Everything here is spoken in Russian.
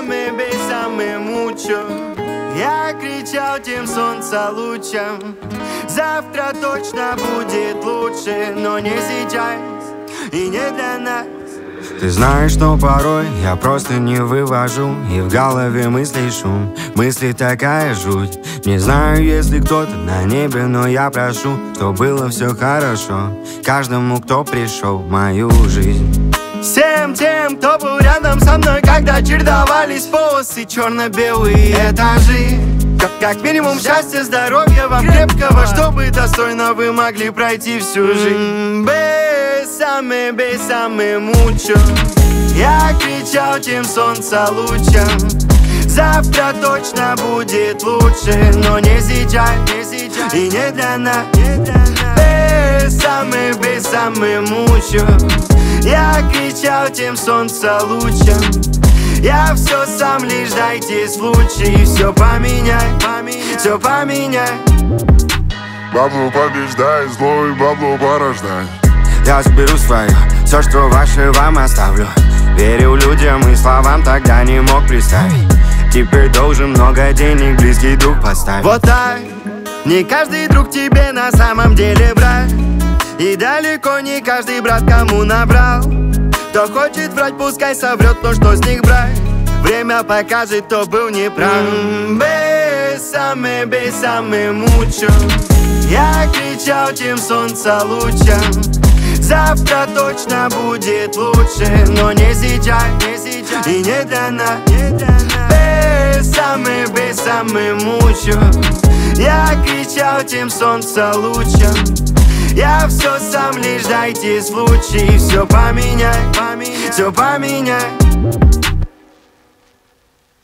Bésame mucho. Я кричал тем солнца лучом. Завтра точно будет лучше, но не сейчас и не для нас. Ты знаешь, что порой я просто не вывожу, и в голове мыслей шум, мысли такая жуть. Не знаю, если кто-то на небе, но я прошу, чтоб было все хорошо каждому, кто пришел в мою жизнь. Всем тем, кто был рядом со мной, когда чередовались полосы черно-белые этажи. Как минимум счастья, здоровья вам крепкого, чтобы достойно вы могли пройти всю жизнь. Bésame, bésame mucho. Я кричал тем солнца лучом. Завтра точно будет лучше, но не сейчас и не для нас. Bésame, bésame mucho. Я кричал тем солнца лучом. Я все сам, лишь дайте случай. Все поменяй, все поменяй. Бабло побеждай, зло и бабло порождай. Я заберу свое, все, что ваше, вам оставлю. Верил людям и словам, тогда не мог представить. Теперь должен много денег, близкий друг поставить. Вот так, не каждый друг тебе на самом деле брат. И далеко не каждый брат кому набрал. Кто хочет врать, пускай соврет, но что с них брать? Время покажет, кто был неправ. Bésame, bésame mucho. Я кричал тем солнца лучом. Завтра точно будет лучше, но не сейчас и не для нас. Bésame, bésame mucho. Я кричал тем солнца лучом. Я все сам, лишь дайте случай. Все поменяй, все поменяй.